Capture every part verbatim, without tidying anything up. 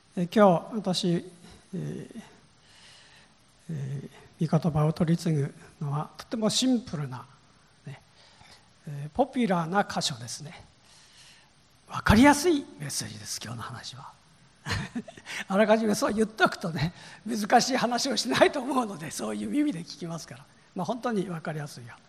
今日私、えーえー、御言葉を取り次ぐのはとてもシンプルな、ねえー、ポピュラーな箇所ですね。分かりやすいメッセージです。今日の話はあらかじめそう言っておくとね、難しい話をしないと思うので、そういう耳で聞きますから、まあ、本当に分かりやすい話、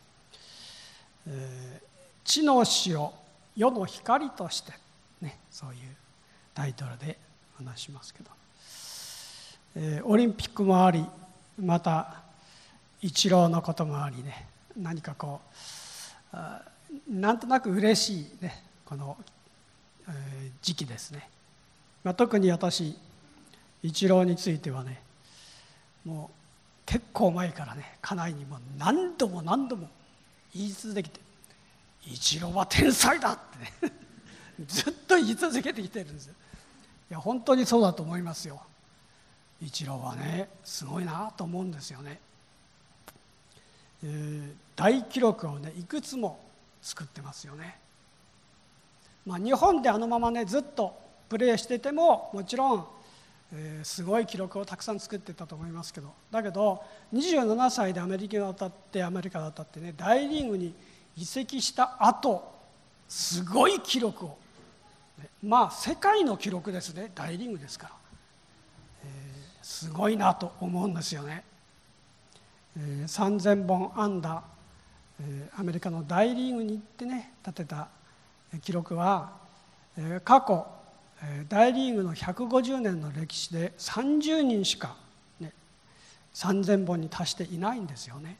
えー、地の塩、世の光として、ね、そういうタイトルで話しますけど、えー、オリンピックもあり、またイチローのこともありね、何かこうあなんとなく嬉しいね、この、えー、時期ですね。まあ、特に私イチローについてはね、もう結構前からね、家内にも何度も何度も言い続けて、イチローは天才だってねずっと言い続けてきてるんですよ。いや本当にそうだと思いますよ。イチローはね、すごいなと思うんですよね。えー、大記録をねいくつも作ってますよね。まあ、日本であのままねずっとプレーしててももちろん、えー、すごい記録をたくさん作ってたと思いますけど、だけどにじゅうななさいでアメリカに渡ってアメリカに渡ってね大リーグに移籍した後、すごい記録を、まあ世界の記録ですね、大リーグですから、えー、すごいなと思うんですよね。えー、さんぜんぼん安打、えー、アメリカの大リーグに行ってね立てた記録は、えー、過去大リーグのひゃくごじゅうねんの歴史でさんじゅうにんしか、ね、さんぜんぼんに達していないんですよね。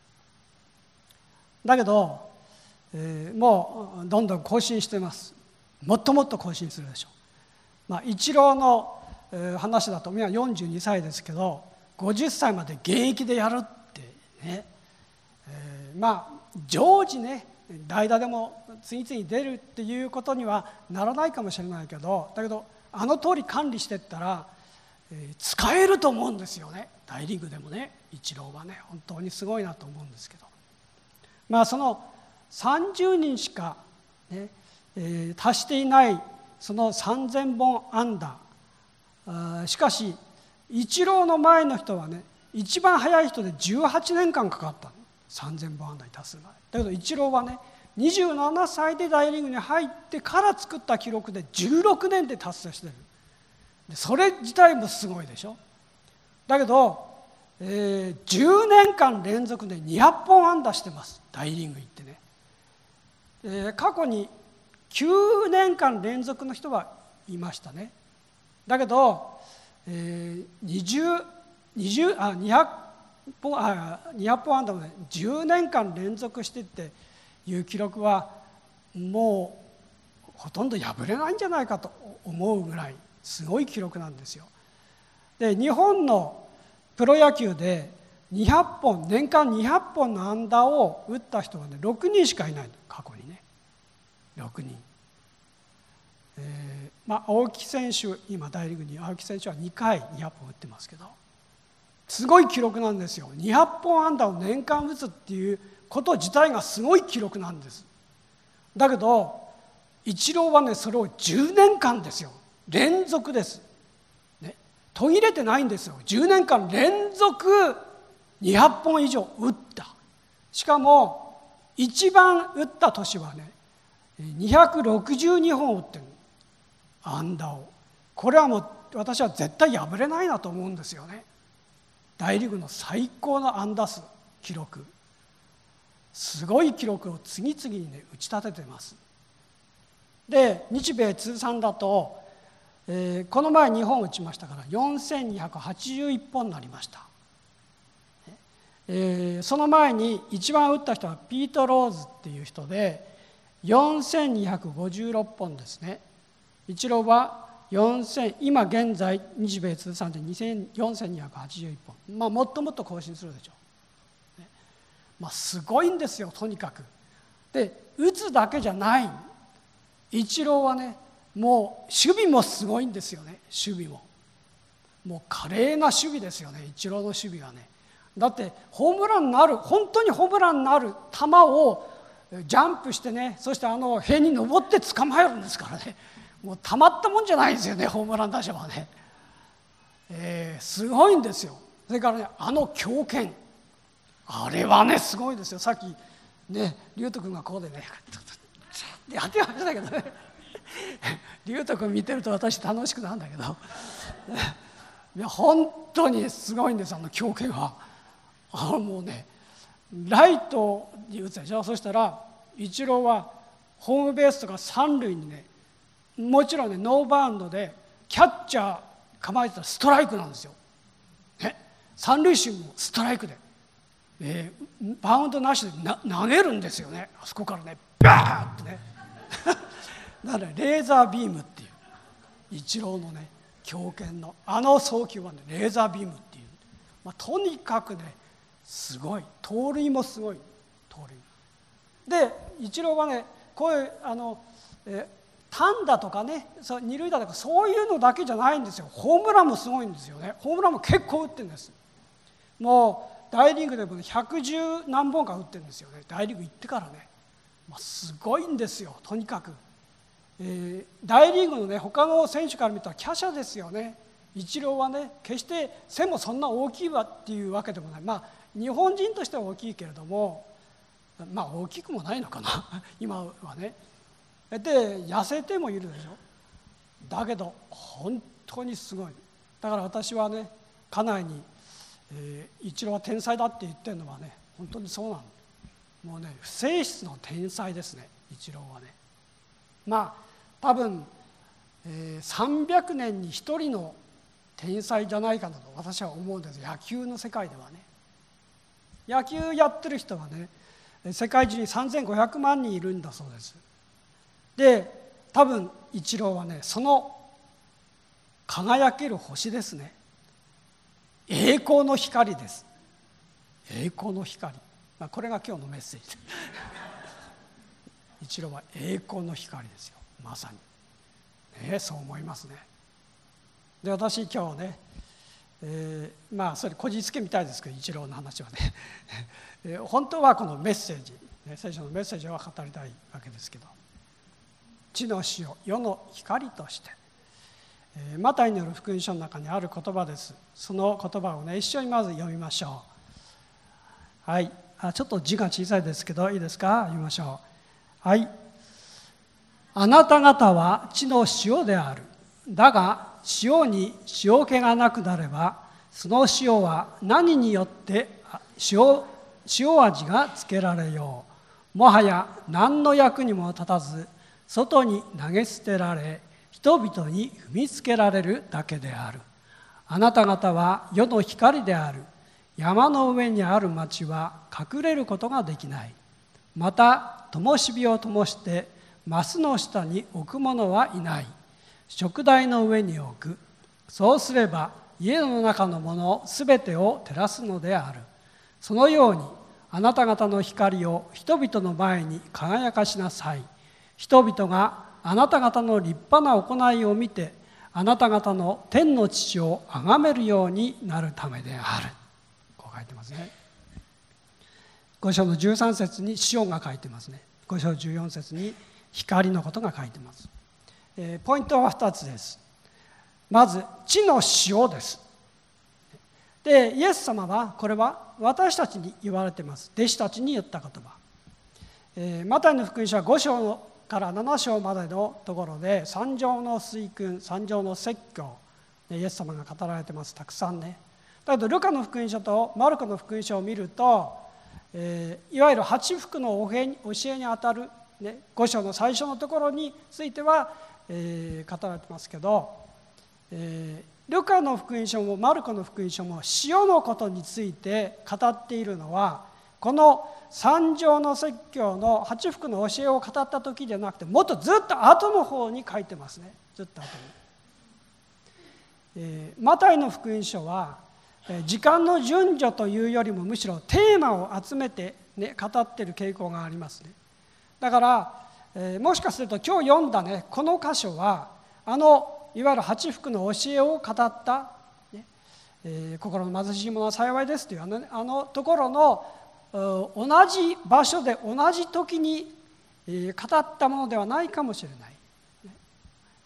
だけど、えー、もうどんどん更新してます。もっともっと更新するでしょう。まあ、イチローの、えー、話だと今よんじゅうにさいですけど、ごじゅっさいまで現役でやるってね、えー、まあ常時ね代打でも次々出るっていうことにはならないかもしれないけど、だけどあの通り管理していったら、えー、使えると思うんですよね。大リーグでもね、イチローはね本当にすごいなと思うんですけど、まあそのさんじゅうにんしか、ねえー、達していないそのさんぜんぼん安打、あしかしイチローの前の人はね一番早い人でじゅうはちねんかんかかったの、さんぜんぼん安打に達するまで。だけどイチローはねにじゅうななさいで大リーグに入ってから作った記録でじゅうろくねんで達成してる。でそれ自体もすごいでしょ。だけど、えー、じゅうねんかん連続でにひゃっぽん安打してます、大リーグ行ってね。えー、過去にきゅうねんかん連続の人はいましたね。だけど、えー、20, 20あにひゃっぽんあにひゃっぽん安打もねじゅうねんかん連続してっていう記録はもうほとんど破れないんじゃないかと思うぐらいすごい記録なんですよ。で日本のプロ野球でにひゃっぽん年間にひゃっぽんの安打を打った人はねろくにんしかいないの、過去にねろくにん。えーまあ、青木選手、今大リーグに青木選手はにかいにひゃっぽん打ってますけど、すごい記録なんですよ。にひゃっぽん安打を年間打つっていうこと自体がすごい記録なんです。だけどイチローはねそれをじゅうねんかんですよ、連続です、ね、途切れてないんですよ。じゅうねんかん連続にひゃっぽん以上打った。しかも一番打った年はねにひゃくろくじゅうにほん打ってる安打を。これはもう私は絶対破れないなと思うんですよね。大リーグの最高の安打数記録、すごい記録を次々にね打ち立ててます。で日米通算だと、えー、この前にほん打ちましたからよんせんにひゃくはちじゅういっぽんになりました。えー、その前に一番打った人はピート・ローズっていう人でよんせんにひゃくごじゅうろっぽんですね。イチローはよんせん、今現在日米通算でよんせんにひゃくはちじゅういっぽん、まあ、もっともっと更新するでしょう、ね。まあ、すごいんですよとにかく。で打つだけじゃない、イチローはねもう守備もすごいんですよね。守備ももう華麗な守備ですよね、イチローの守備はね。だってホームランになる、本当にホームランになる球をジャンプしてね、そしてあの塀に登って捕まえるんですからね。 もうたまったもんじゃないんですよね、ホームラン打者はね、えー、すごいんですよ。それからね、あの強肩、あれはねすごいですよ。さっきね龍斗君がこうでねやってましたけどね龍斗君見てると私楽しくなるんだけどいや本当にすごいんです、あの強肩は。あのもうねライトに打つでしょ。そしたらイチローはホームベースとか三塁にね、もちろんねノーバウンドでキャッチャー構えてたらストライクなんですよ、ね、三塁手もストライクで、えー、バウンドなしでな投げるんですよね、あそこからねバーッとねだからレーザービームっていうイチローのね強肩のあの送球はねレーザービームっていう、まあ、とにかくねすごい、盗塁もすごい、盗塁でイチローはねこういうあの、えー単打とかね、二塁打とかそういうのだけじゃないんですよ。ホームランもすごいんですよね。ホームランも結構打ってるんです。もう大リーグでもひゃくじゅう何本か打ってるんですよね。大リーグ行ってからね、まあ、すごいんですよ。とにかく、えー、大リーグのね他の選手から見たら華奢ですよね。イチローはね決して背もそんな大きいわっていうわけでもない。まあ日本人としては大きいけれども、まあ大きくもないのかな今はね。で痩せてもいるでしょ。だけど本当にすごい。だから私はね家内に、えー、イチローは天才だって言ってるのはね本当にそうなの。もうね不正室の天才ですね、イチローはね。まあ多分、えー、さんびゃくねんにひとりの天才じゃないかなと私は思うんです。野球の世界ではね。野球やってる人はね世界中にさんぜんごひゃくまんにんいるんだそうです。で多分イチローはねその輝ける星ですね。栄光の光です。栄光の光、まあ、これが今日のメッセージイチローは栄光の光ですよ、まさに、ね、そう思いますね。で私今日ね、えー、まあそれこじつけみたいですけどイチローの話はねえー、本当はこのメッセージ、ね、聖書のメッセージを語りたいわけですけど、地の塩、世の光として、えー、マタイによる福音書の中にある言葉です。その言葉をね一緒にまず読みましょう。はい、あちょっと字が小さいですけどいいですか、読みましょう。はい。あなた方は地の塩である。だが塩に塩気がなくなればその塩は何によって塩、塩味がつけられよう。もはや何の役にも立たず外に投げ捨てられ人々に踏みつけられるだけである。あなた方は世の光である。山の上にある町は隠れることができない。また灯火を灯してマスの下に置く者はいない。燭台の上に置く。そうすれば家の中のものすべてを照らすのである。そのようにあなた方の光を人々の前に輝かしなさい。人々があなた方の立派な行いを見てあなた方の天の父を崇めるようになるためである。こう書いてますね。ご章のじゅうさん節に塩が書いてますね。ご章じゅうよん節に光のことが書いてます。えー、ポイントはふたつです。まず地の塩です。でイエス様はこれは私たちに言われています。弟子たちに言った言葉、えー、マタイの福音書はご章のからなな章までのところで三条の水訓、三条の説教、イエス様が語られてます。たくさんね。だけどルカの福音書とマルコの福音書を見ると、えー、いわゆる八福の教えにあたる、ね、ご章の最初のところについては、えー、語られてますけど、えー、ルカの福音書もマルコの福音書も塩のことについて語っているのはこの三条の説教の八福の教えを語った時でなくてもっとずっと後の方に書いてますね。ずっと後に、えー、マタイの福音書は時間の順序というよりもむしろテーマを集めて、ね、語っている傾向がありますね。だから、えー、もしかすると今日読んだねこの箇所はあのいわゆる八福の教えを語った、ねえー、心の貧しい者は幸いですというあの、あのところの同じ場所で同じ時に語ったものではないかもしれない。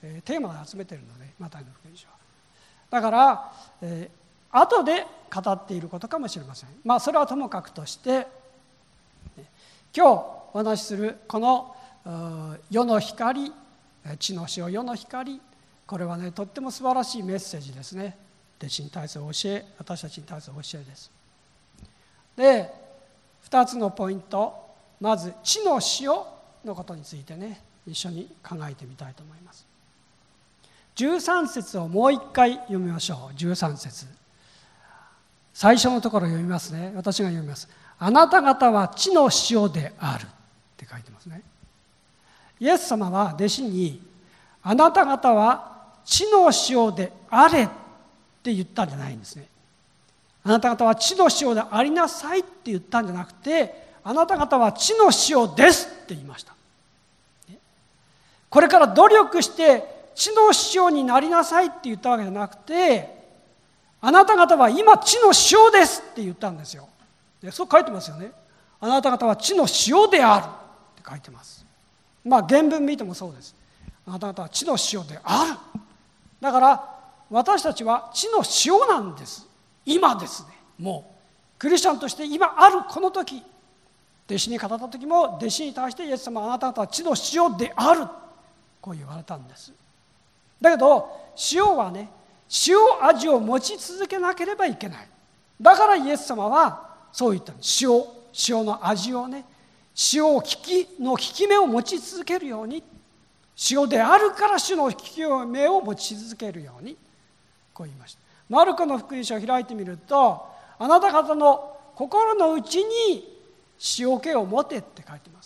えー、テーマで集めているので、マタイの福音書は。だから、えー、後で語っていることかもしれません。まあそれはともかくとして、今日お話しするこの世の光、地の塩世の光、これはね、とっても素晴らしいメッセージですね。弟子に対する教え、私たちに対する教えです。で、ふたつのポイント、まず地の塩のことについてね、一緒に考えてみたいと思います。じゅうさん節をもう一回読みましょう。じゅうさん節、最初のところ読みますね。私が読みます。あなた方は地の塩であるって書いてますね。イエス様は弟子に、あなた方は地の塩であれって言ったんじゃないんですね。あなた方は地の塩でありなさいって言ったんじゃなくて、あなた方は地の塩ですって言いました。これから努力して地の塩になりなさいって言ったわけじゃなくて、あなた方は今地の塩ですって言ったんですよ。で、そう書いてますよね。あなた方は地の塩であるって書いてます。まあ原文見てもそうです。あなた方は地の塩である。だから私たちは地の塩なんです。今ですね。もうクリスチャンとして今あるこの時、弟子に語った時も弟子に対してイエス様はあなた方は地の塩である、こう言われたんです。だけど塩はね、塩味を持ち続けなければいけない。だからイエス様はそう言ったんです。塩、塩の味をね、塩を聞きの効き目を持ち続けるように、塩であるから主の効き目を持ち続けるように、こう言いました。マルコの福音書を開いてみると、あなた方の心の内に塩気を持てって書いてます。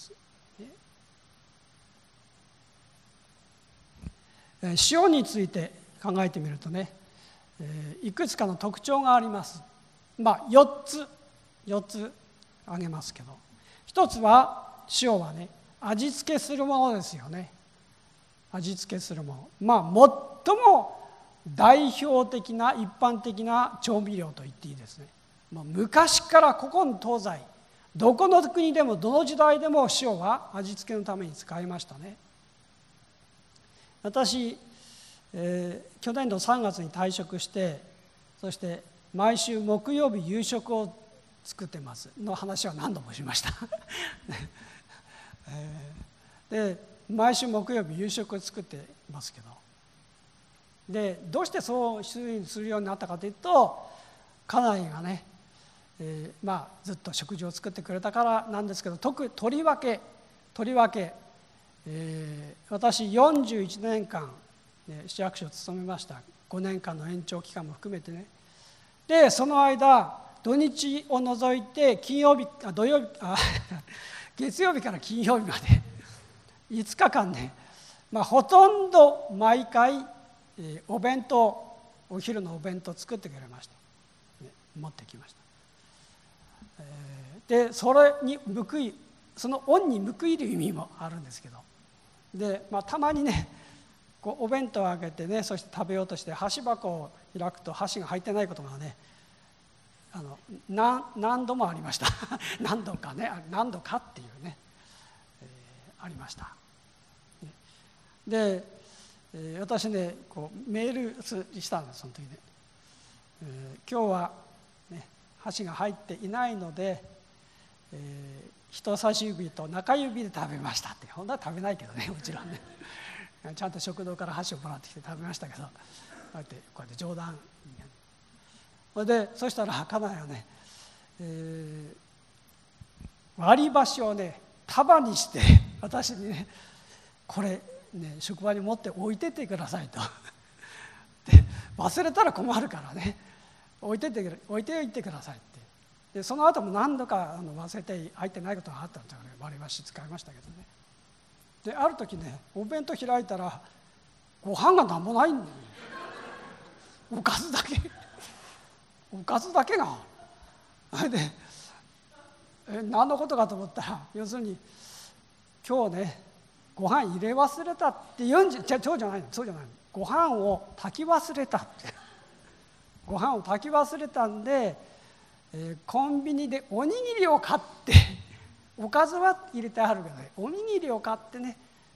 塩について考えてみるとね、いくつかの特徴があります。まあよっつよっつ挙げますけど、一つは塩はね、味付けするものですよね。味付けするもの、まあ最も代表的な一般的な調味料と言っていいですね。もう昔から古今東西、どこの国でもどの時代でも塩は味付けのために使いましたね。私、えー、去年のさんがつに退職して、そして毎週木曜日夕食を作ってますの話は何度もしました、えー、で毎週木曜日夕食を作ってますけど、でどうしてそうするようになったかというと、家内がね、えー、まあずっと食事を作ってくれたからなんですけど、特とりわけとりわけ、えー、私よんじゅういちねんかん、ね、市役所を務めました。ごねんかんの延長期間も含めてね。でその間土日を除いて金曜日あ土曜日あ月曜日から金曜日までいつかかんね、まあ、ほとんど毎回、えー、お弁当お昼のお弁当作ってくれました、ね、持ってきました、えー、でそれに報いその恩に報いる意味もあるんですけど、で、まあ、たまにねこうお弁当をあげてね、そして食べようとして箸箱を開くと箸が入ってないことがね、あの 何, 何度もありました何度かね何度かっていうね、えー、ありました。で、えー、私ねこうメールしたんです。その時ね、えー、今日は、ね、箸が入っていないので、えー、人差し指と中指で食べましたって。本当は食べないけどね、もちろんねちゃんと食堂から箸をもらってきて食べましたけど、こうやってこうやって冗談で、そしたら家内はね、えー、割り箸をね束にして私にね、これね職場に持って置いてってくださいとで忘れたら困るからね置いてって置いておいてくださいって。でその後も何度かあの忘れて入ってないことがあったんですよね。割り箸使いましたけどね。である時ねお弁当開いたらご飯が何もないんだよ。おかずだけおかずだけがあれでえ何のことかと思ったら、要するに今日ねご飯入れ忘れたって言うんじゃじゃそうじゃないそうじゃないご飯を炊き忘れたってご飯を炊き忘れたんで、えー、コンビニでおにぎりを買っておかずは入れてあるけどね、おにぎりを買ってね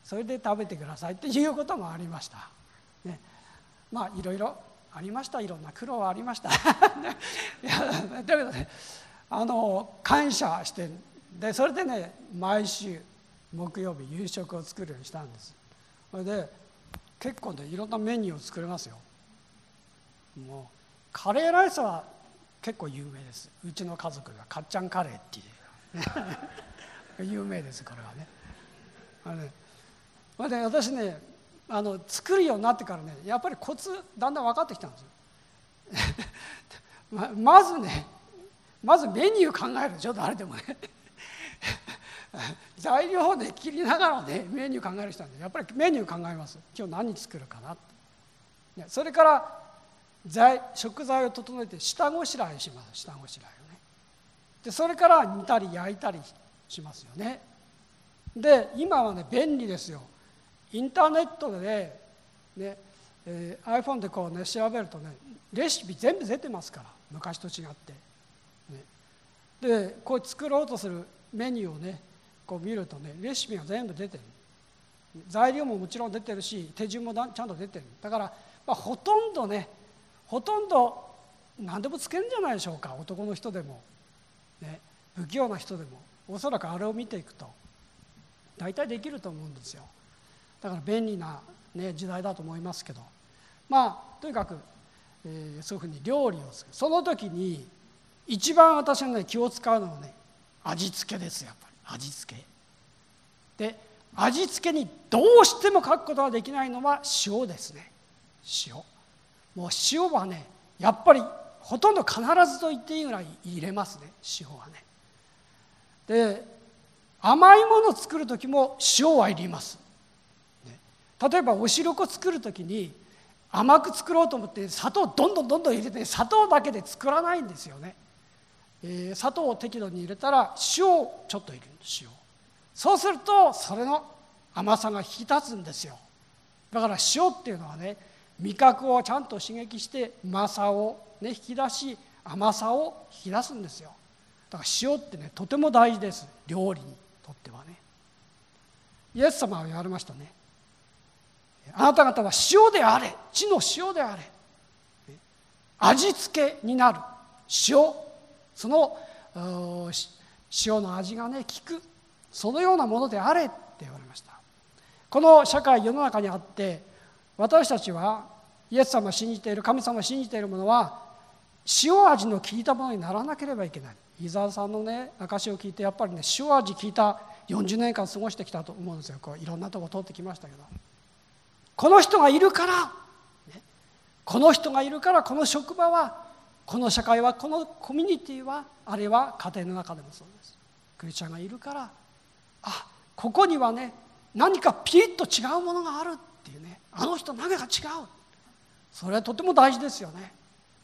それで食べてくださいっていうこともありました、ね、まあいろいろありました。いろんな苦労はありましたいやだけどね、あの感謝してでそれでね、毎週木曜日夕食を作るようにしたんです。それで結構ね、いろんなメニューを作れますよ。もうカレーライスは結構有名です。うちの家族がかっちゃんカレーっていう有名です、これはね。あれね、それで私ね、あの作るようになってからね、やっぱりコツだんだん分かってきたんですよま, まずねまずメニュー考えるでしょ、誰でもね材料をね切りながらねメニュー考える人なんで、やっぱりメニュー考えます。今日何作るかなって。それから材食材を整えて下ごしらえします。下ごしらえをね。でそれから煮たり焼いたりしますよね。で今はね便利ですよ。インターネットでね、えー、iPhone でこうね調べるとね、レシピ全部出てますから、昔と違って、ね、でこう作ろうとするメニューをねこう見るとね、レシピが全部出てる。材料ももちろん出てるし、手順もちゃんと出てる。だから、まあ、ほとんどねほとんど何でもつけるんじゃないでしょうか。男の人でも、ね、不器用な人でもおそらくあれを見ていくと大体できると思うんですよ。だから便利な、ね、時代だと思いますけど、まあとにかく、えー、そういうふうに料理をする。その時に一番私が、ね、気を使うのはね、味付けですよ。やっぱり味付けで、味付けにどうしても書くことができないのは塩ですね。塩もう塩はね、やっぱりほとんど必ずと言っていいぐらい入れますね、塩はね。で甘いものを作る時も塩は入れます、ね、例えばお汁粉作る時に甘く作ろうと思って砂糖どんどんどんどん入れて、砂糖だけで作らないんですよね。えー、砂糖を適度に入れたら塩をちょっと入れる。塩そうするとそれの甘さが引き立つんですよ。だから塩っていうのはね、味覚をちゃんと刺激してうまさを、ね、引き出し甘さを引き出すんですよ。だから塩ってねとても大事です、料理にとってはね。イエス様は言われましたね。あなた方は塩であれ、地の塩であれ、味付けになる塩、その塩の味がね効く、そのようなものであれって言われました。この社会世の中にあって、私たちはイエス様を信じている、神様を信じている者は塩味の効いたものにならなければいけない。伊沢さんのね証を聞いて、やっぱりね塩味効いたよんじゅうねんかん過ごしてきたと思うんですよ。こういろんなとこ通ってきましたけど、この人がいるから、ね、この人がいるから、この職場は、この社会は、このコミュニティは、あるいは家庭の中でもそうです。クリスチャンがいるから、あ、ここにはね何かピリッと違うものがあるっていうね、あの人何か違う、それはとても大事ですよね。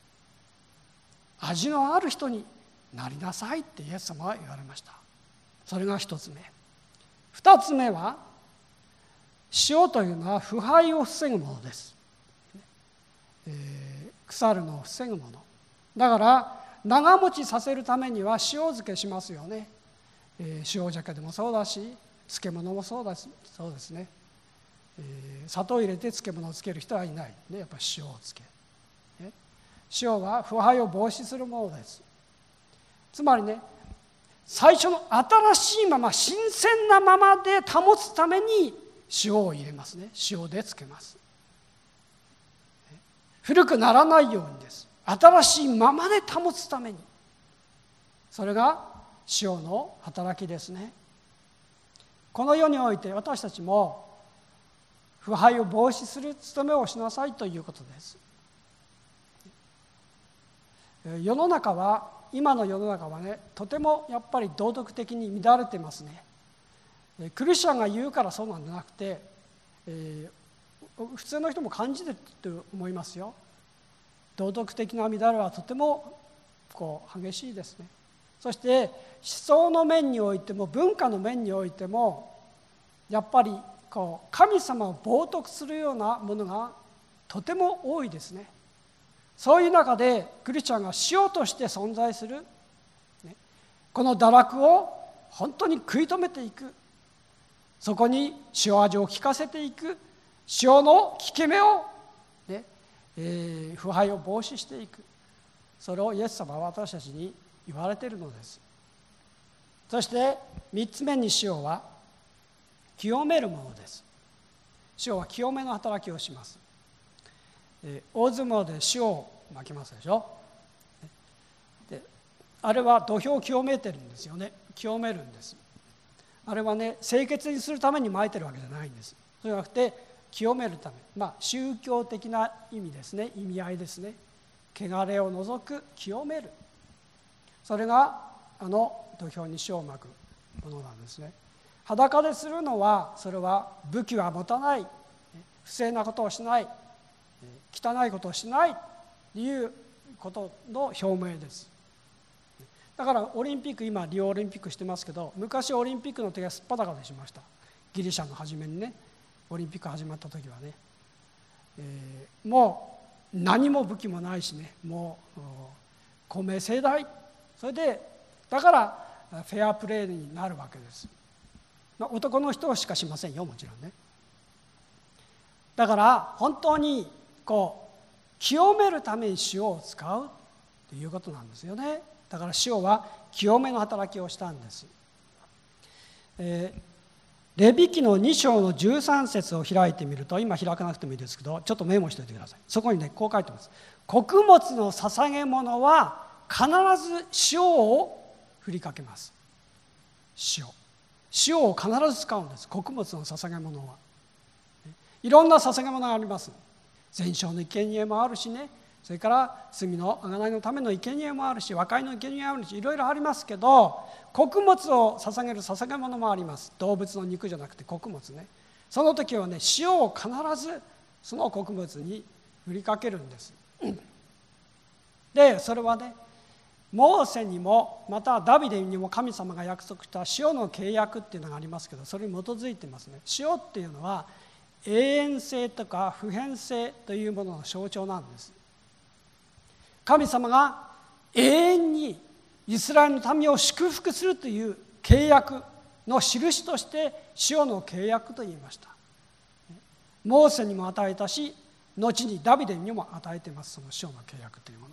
味のある人になりなさいってイエス様は言われました。それが一つ目。二つ目は、塩というのは腐敗を防ぐものです、えー、腐るのを防ぐものだから、長持ちさせるためには塩漬けしますよね、えー、塩鮭でもそうだし、漬物もそうだし、そうですね、えー、砂糖を入れて漬物をつける人はいない、ね、やっぱり塩をつける、ね、塩は腐敗を防止するものです。つまりね、最初の新しいまま、新鮮なままで保つために塩を入れますね。塩でつけます。古くならないようにです。新しいままで保つために。それが塩の働きですね。この世において私たちも腐敗を防止する務めをしなさいということです。世の中は、今の世の中はね、とてもやっぱり道徳的に乱れてますね。クリスチャンが言うからそうなんじゃなくて、えー、普通の人も感じてると思いますよ。道徳的な乱れはとてもこう激しいですね。そして思想の面においても文化の面においても、やっぱりこう神様を冒涜するようなものがとても多いですね。そういう中でクリスチャンが塩として存在する、ね、この堕落を本当に食い止めていく、 そこに塩味を効かせていく、塩の効き目を、ねえー、腐敗を防止していく、それをイエス様は私たちに言われているのです。そして三つ目に塩は清めるものです。塩は清めの働きをします。えー、大相撲で塩をまきますでしょ。であれは土俵を清めてるんですよね。清めるんです。あれはね、清潔にするためにまいてるわけじゃないんです。そうじゃなくて清めるため、まあ宗教的な意味ですね、意味合いですね。汚れを除く、清める、それがあの土俵に塩をまくものなんですね。裸でするのは、それは武器は持たない、不正なことをしない、汚いことをしないということの表明です。だからオリンピック、今リオオリンピックしてますけど、昔オリンピックの時はすっぱだかでしました。ギリシャの初めにね、オリンピック始まった時はね、えー、もう何も武器もないしね、もう公明正大、それでだからフェアプレーになるわけです。まあ、男の人しかしませんよ、もちろんね。だから本当にこう清めるために塩を使うということなんですよね。だから塩は清めの働きをしたんです。えー、レビ記のに章のじゅうさん節を開いてみると、今開かなくてもいいですけど、ちょっとメモしておいてください。そこにね、こう書いてます。穀物の捧げ物は必ず塩を振りかけます。塩塩を必ず使うんです。穀物の捧げ物は。いろんな捧げ物があります。全焼の生贄もあるしね、それから罪の贖いのための生贄もあるし、和解の生贄もあるし、いろいろありますけど、穀物を捧げる捧げ物もあります。動物の肉じゃなくて穀物ね。その時はね、塩を必ずその穀物に振りかけるんです。でそれはね、モーセにもまたダビデにも神様が約束した塩の契約っていうのがありますけど、それに基づいてますね。塩っていうのは永遠性とか不変性というものの象徴なんです。神様が永遠にイスラエルの民を祝福するという契約の印として塩の契約と言いました。モーセにも与えたし、後にダビデにも与えています、その塩の契約というもの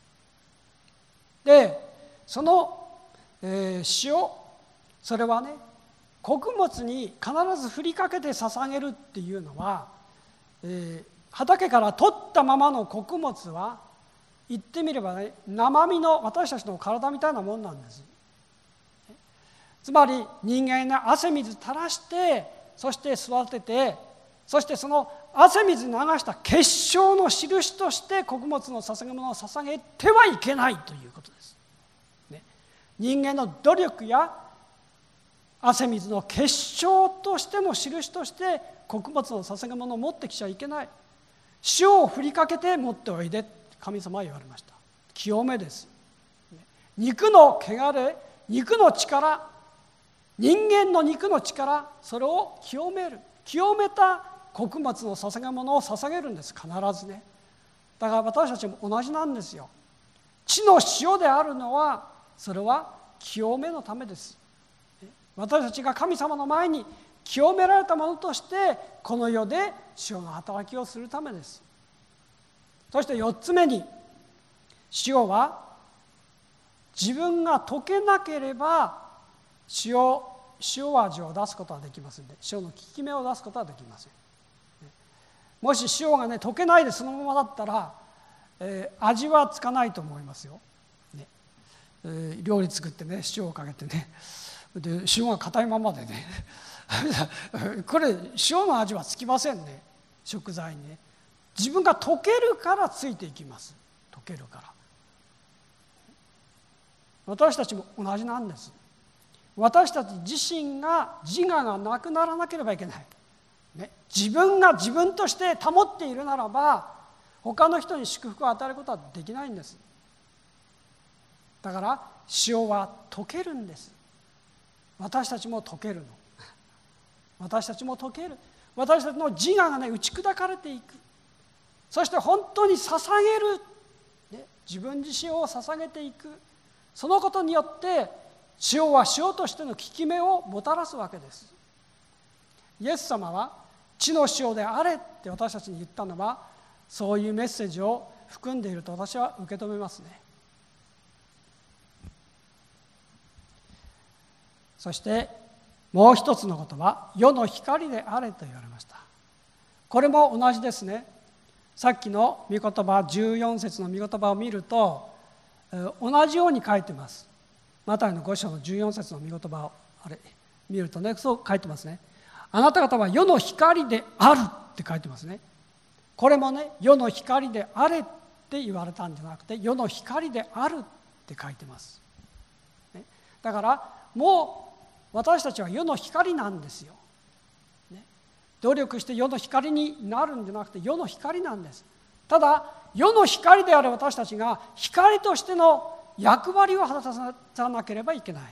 で、その、えー、塩、それはね、穀物に必ず振りかけて捧げるっていうのは、えー、畑から取ったままの穀物は言ってみればね、生身の私たちの体みたいなもんなんです。つまり人間が汗水垂らして、そして育てて、そしてその汗水流した結晶の印として穀物の捧げ物を捧げてはいけないということです、ね、人間の努力や汗水の結晶としての印として穀物の捧げ物を持ってきちゃいけない。塩を振りかけて持っておいで、神様は言われました。清めです。肉の汚れ、肉の力、人間の肉の力、それを清める。清めた穀物の捧げ物を捧げるんです、必ずね。だから私たちも同じなんですよ。地の塩であるのは、それは清めのためです。私たちが神様の前に清められたものとして、この世で塩の働きをするためです。そしてよっつめに、塩は自分が溶けなければ塩、塩味を出すことはできませんで、塩の効き目を出すことはできません。もし塩がね溶けないでそのままだったら、えー、味はつかないと思いますよ、ねえー、料理作ってね塩をかけてね、で塩が硬いままでねこれ塩の味はつきませんね。食材にね、自分が溶けるからついていきます。溶けるから。私たちも同じなんです。私たち自身が自我がなくならなければいけない、ね、自分が自分として保っているならば、他の人に祝福を与えることはできないんです。だから塩は溶けるんです。私たちも溶けるの。私たちも溶ける。私たちの自我がね打ち砕かれていく。そして本当に捧げる、ね、自分自身を捧げていく。そのことによって塩は塩としての効き目をもたらすわけです。 イエス様は地の塩であれって私たちに言ったのは、そういうメッセージを含んでいると私は受け止めますね。そしてもう一つのことは、世の光であれと言われました。これも同じですね。さっきの御言葉、じゅうよん節の御言葉を見ると同じように書いてます。マタイのご章のじゅうよん節の御言葉をあれ見るとね、そう書いてますね。あなた方は世の光であるって書いてますね。これもね、世の光であれって言われたんじゃなくて、世の光であるって書いてます。だからもう私たちは世の光なんですよ。努力して世の光になるんじゃなくて、世の光なんです。ただ世の光である私たちが光としての役割を果たさなければいけない。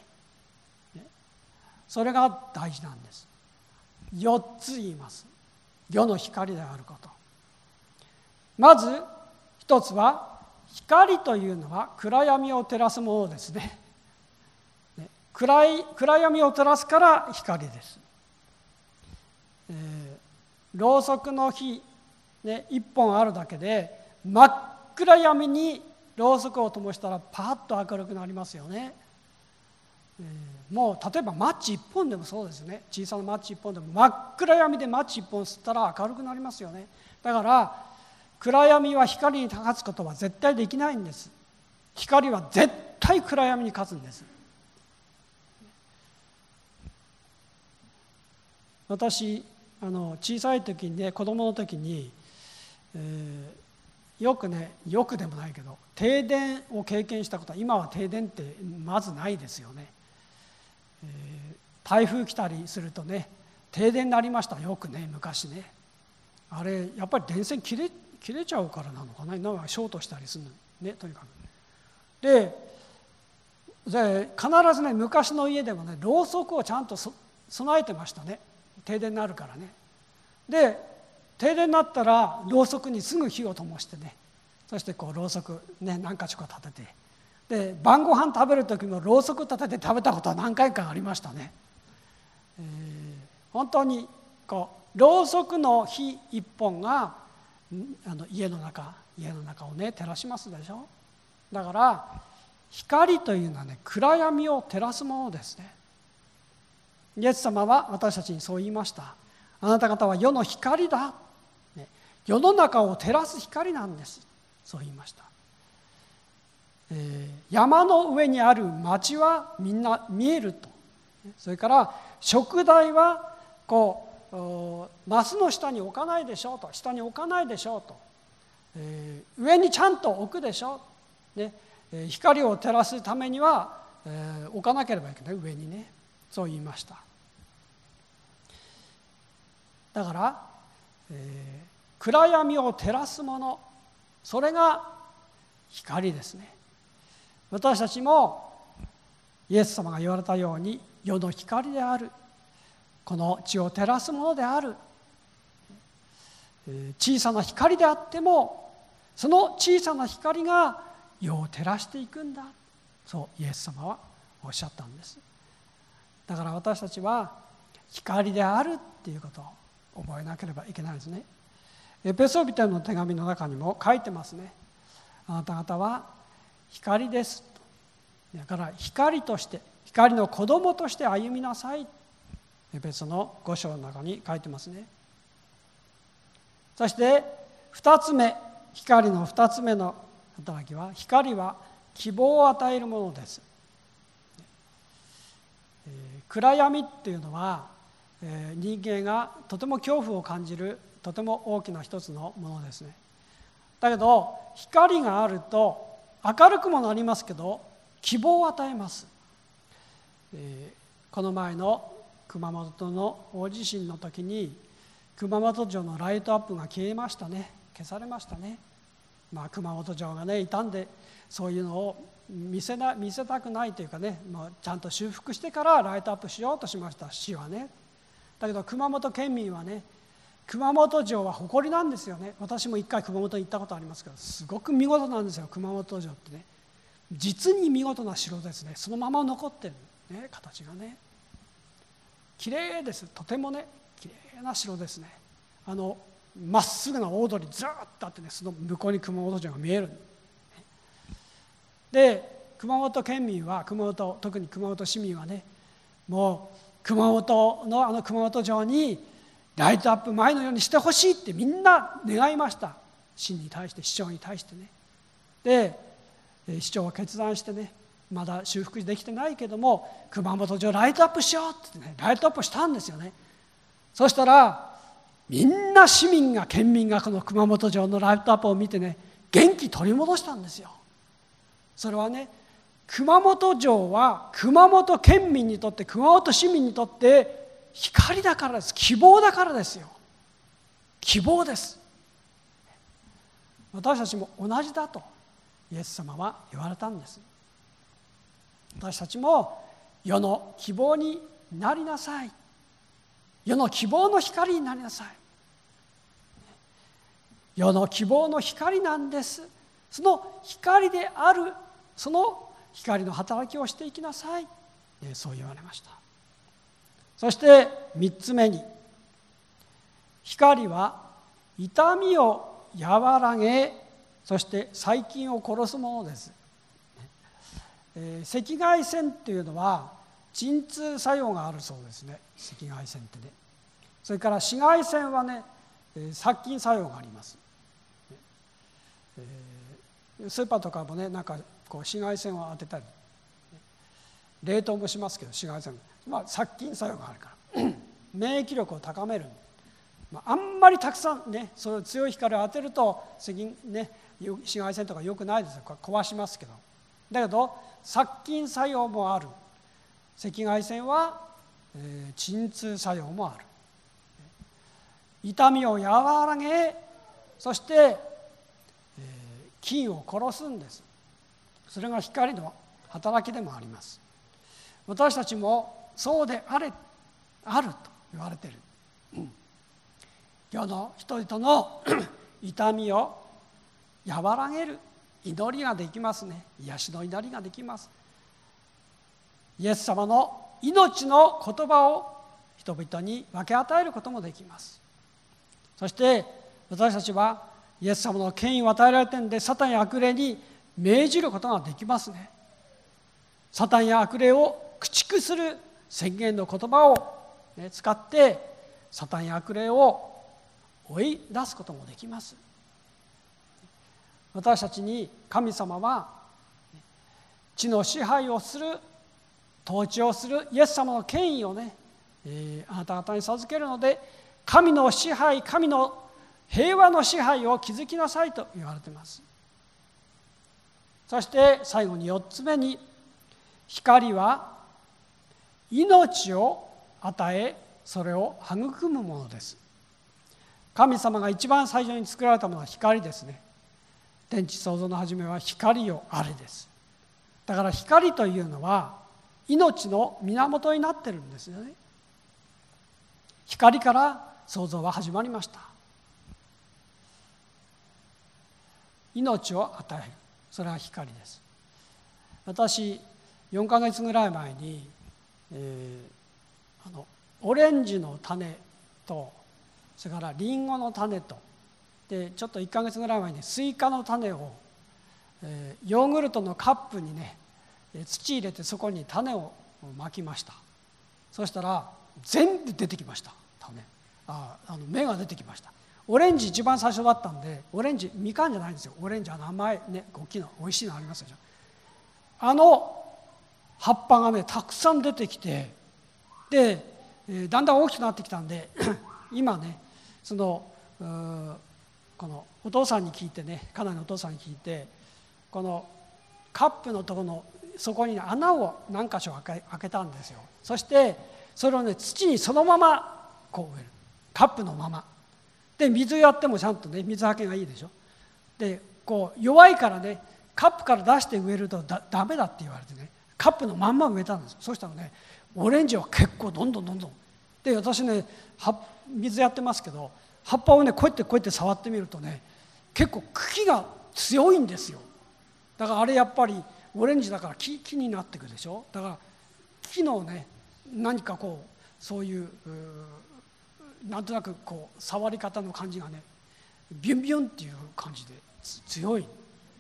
それが大事なんです。よっつ言います。世の光であること。まず一つは、光というのは暗闇を照らすものですね。暗い暗闇を照らすから光です。えー、ろうそくの火、ね、一本あるだけで真っ暗闇にろうそくを灯したらパッと明るくなりますよね。えー、もう例えばマッチ一本でもそうですね。小さなマッチ一本でも真っ暗闇でマッチ一本吸ったら明るくなりますよね。だから暗闇は光に勝つことは絶対できないんです。光は絶対暗闇に勝つんです。私あの小さい時にね、子供の時に、えー、よくねよくでもないけど停電を経験したことは、今は停電ってまずないですよね。えー、台風来たりするとね停電になりました、よくね昔ね。あれやっぱり電線切れ切れちゃうからなのかな、なんかショートしたりするのね、とにかく。でで必ずね、昔の家でもねろうそくをちゃんとそ備えてましたね。停電になるからね。で停電になったらろうそくにすぐ火を灯してね、そしてこうろうそくね何か所か立てて、で晩ご飯食べる時もろうそく立てて食べたことは何回かありましたね。えー、本当にこうろうそくの火一本があの家の中家の中をね照らしますでしょ。だから光というのはね、暗闇を照らすものですね。イエス様は私たちにそう言いました。あなた方は世の光だ、ね、世の中を照らす光なんです、そう言いました。えー、山の上にある町はみんな見えると。それから食台はこうマスの下に置かないでしょうと、下に置かないでしょうと、えー、上にちゃんと置くでしょう、ね、えー、光を照らすためには、えー、置かなければいけない、上にね、そう言いました。だから、えー、暗闇を照らすもの、それが光ですね。私たちもイエス様が言われたように世の光である、この地を照らすものである、えー、小さな光であってもその小さな光が世を照らしていくんだ、そうイエス様はおっしゃったんです。だから私たちは光であるっていうことを覚えなければいけないですね。エペソビテの手紙の中にも書いてますね。あなた方は光ですと。だから光として、光の子供として歩みなさい。エペソのご章の中に書いてますね。そして二つ目、光の二つ目の働きは、光は希望を与えるものです。暗闇っていうのは、えー、人間がとても恐怖を感じるとても大きな一つのものですね。だけど光があると明るくもなりますけど希望を与えます。えー、この前の熊本の大地震の時に熊本城のライトアップが消えましたね。消されましたね。まあ、熊本城がね傷んで、そういうのを見せな、見せたくないというかね、まあ、ちゃんと修復してからライトアップしようとしました、市はね。だけど熊本県民はね、熊本城は誇りなんですよね。私も一回熊本に行ったことありますけど、すごく見事なんですよ、熊本城ってね。実に見事な城ですね。そのまま残ってる、ね、形がね。綺麗です、とてもね、 きれいな城ですね。あのまっすぐな大通りずっとあってね、その向こうに熊本城が見える。で熊本県民は、熊本特に熊本市民はね、もう熊本のあの熊本城にライトアップ前のようにしてほしいってみんな願いました。市に対して、市長に対してね。で市長は決断してね、まだ修復できてないけども熊本城ライトアップしようってね、ライトアップしたんですよね。そしたらみんな市民が、県民がこの熊本城のライトアップを見てね、元気取り戻したんですよ。それはね、熊本城は熊本県民にとって、熊本市民にとって光だからです。希望だからですよ。希望です。私たちも同じだとイエス様は言われたんです。私たちも世の希望になりなさい。世の希望の光になりなさい。世の希望の光なんです。その光である、その光の働きをしていきなさい。そう言われました。そして三つ目に、光は痛みを和らげ、そして細菌を殺すものです。えー、赤外線というのは鎮痛作用があるそうですね。赤外線ってね。それから紫外線はね、殺菌作用があります。えー、スーパーとかもね、なんかこう紫外線を当てたり、冷凍もしますけど、紫外線、まあ、殺菌作用があるから免疫力を高める。まあ、あんまりたくさんね、そういう強い光を当てると赤、ね、紫外線とか良くないですよ。壊しますけど。だけど殺菌作用もある。赤外線は、えー、鎮痛作用もある。痛みを和らげ、そして、えー、菌を殺すんです。それが光の働きでもあります。私たちもそうであれ、あると言われている。うん、世の人々の痛みを和らげる祈りができますね。癒しの祈りができます。イエス様の命の言葉を人々に分け与えることもできます。そして私たちはイエス様の権威を与えられているので、サタンや悪霊に命じることができますね。サタンや悪霊を駆逐する宣言の言葉を、ね、使ってサタンや悪霊を追い出すこともできます。私たちに神様は地の支配をする、統治をするイエス様の権威をね、えー、あなた方に授けるので、神の支配、神の平和の支配を築きなさいと言われています。そして最後によっつめに、光は命を与え、それを育むものです。神様が一番最初に作られたものは光ですね。天地創造の初めは光よあれです。だから光というのは命の源になってるんですよね。光から創造は始まりました。命を与える、それは光です。私よんかげつぐらい前に、えー、あのオレンジの種と、それからリンゴの種と、でちょっといっかげつぐらい前にスイカの種を、えー、ヨーグルトのカップにね、土入れてそこに種をまきました。そしたら全部出てきました。種、ああの芽が出てきました。オレンジ一番最初だったんで、オレンジみかんじゃないんですよ。オレンジは甘いね、大きな美味しいのありますでしょ。あの葉っぱがねたくさん出てきて、で、えー、だんだん大きくなってきたんで今ね、そのこのお父さんに聞いてね、家内のお父さんに聞いて、このカップのところの底に穴を何箇所開け、開けたんですよ。そしてそれをね土にそのままこう植える、カップのままで、水やってもちゃんとね水はけがいいでしょ。でこう弱いからね、カップから出して植えるとだダメだって言われてね、カップのまんま植えたんですよ。そしたらね、オレンジは結構どんどんどんどんで、私ね水やってますけど、葉っぱをねこうやってこうやって触ってみるとね、結構茎が強いんですよ。だからあれやっぱりオレンジだから木、木になっていくでしょ。だから木のね何かこうそういうなんとなくこう触り方の感じがね、ビュンビュンっていう感じで強い、ね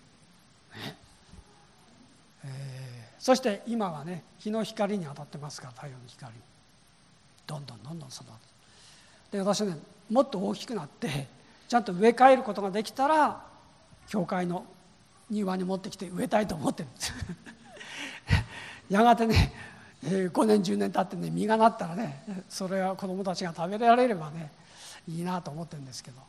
えー、そして今はね、日の光に当たってますから、太陽の光にどんどんどんどん育つ。で、私ね、もっと大きくなってちゃんと植え替えることができたら、教会の庭に持ってきて植えたいと思ってるんですやがてね、ごねんじゅうねん経ってね、実がなったらね、それは子どもたちが食べられればね、いいなと思ってるんですけど、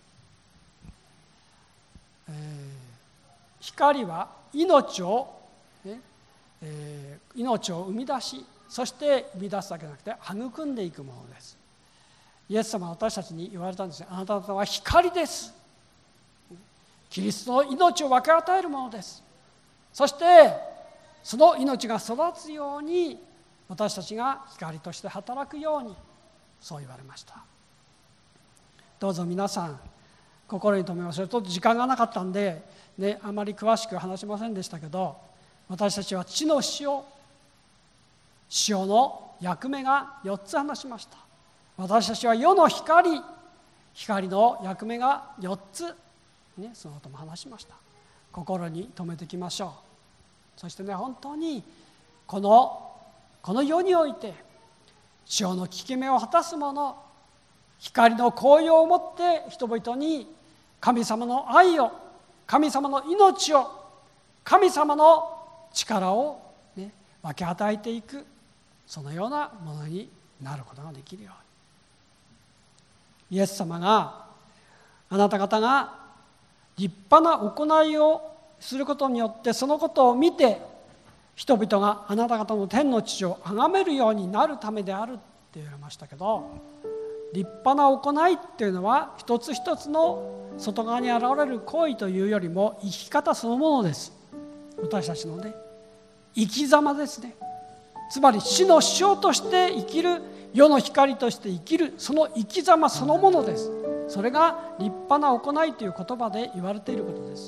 えー、光は命を、ねえー、命を生み出し、そして生み出すだけじゃなくて育んでいくものです。イエス様は私たちに言われたんですね。あなた方は光です。キリストの命を分け与えるものです。そしてその命が育つように、私たちが光として働くように、そう言われました。どうぞ皆さん心に留めましょう。ちょっと時間がなかったんで、ね、あまり詳しく話しませんでしたけど、私たちは地の塩、塩の役目がよっつ話しました。私たちは世の光、光の役目がよっつ、ね、そのことも話しました。心に留めていきましょう。そしてね、本当にこのこの世において塩の効き目を果たす者、光の紅葉を持って人々に神様の愛を、神様の命を、神様の力を、ね、分け与えていく、そのようなものになることができるように、イエス様があなた方が立派な行いをすることによって、そのことを見て人々があなた方の天の父を崇めるようになるためであるって言われましたけど、立派な行いっていうのは一つ一つの外側に現れる行為というよりも生き方そのものです。私たちのね、生き様ですね。つまり死の塩として生きる、世の光として生きる、その生き様そのものです。それが立派な行いという言葉で言われていることです。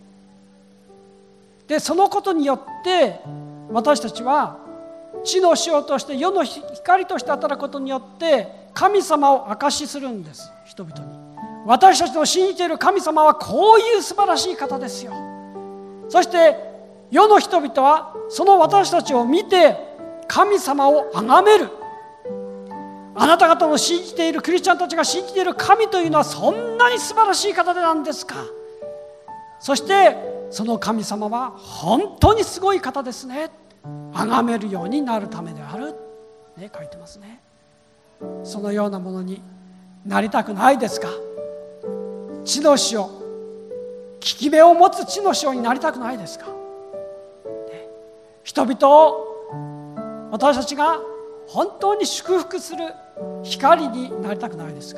で、そのことによって私たちは地の塩として世の光として働くことによって神様を証しするんです。人々に、私たちの信じている神様はこういう素晴らしい方ですよ。そして世の人々はその私たちを見て神様を崇める。あなた方の信じている、クリスチャンたちが信じている神というのはそんなに素晴らしい方でなんですか。そしてその神様は本当にすごい方ですね、崇めるようになるためである、ね、書いてますね。そのようなものになりたくないですか。地の塩、効き目を持つ地の塩になりたくないですか、ね、人々を私たちが本当に祝福する光になりたくないですか。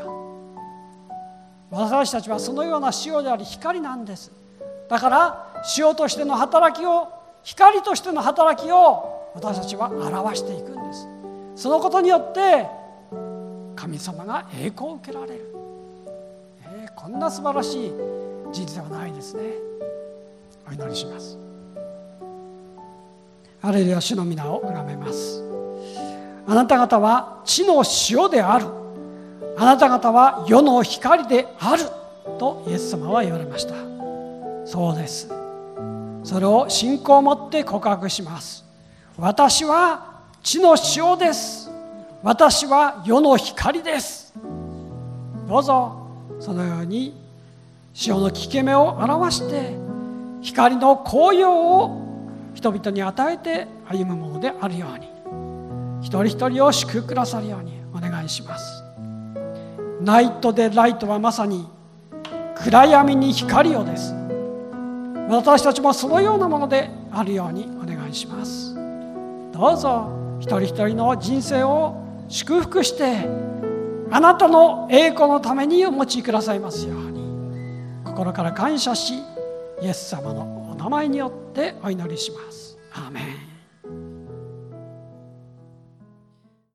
私たちはそのような塩であり光なんです。だから塩としての働きを、光としての働きを私たちは表していくんです。そのことによって神様が栄光を受けられる、えー、こんな素晴らしい人生はないですね。お祈りします。ハレルヤ、主の皆を崇めます。あなた方は地の塩である、あなた方は世の光であるとイエス様は言われました。そうです。それを信仰を持って告白します。私は地の塩です。私は世の光です。どうぞそのように塩の効き目を表して光の紅葉を人々に与えて歩むものであるように、一人一人を祝福くださるようにお願いします。ナイトでライトはまさに暗闇に光をです。私たちもそのようなものであるようにお願いします。どうぞ一人一人の人生を祝福してあなたの栄光のためにお持ちくださいますように心から感謝し、イエス様のお名前によってお祈りします。アーメン。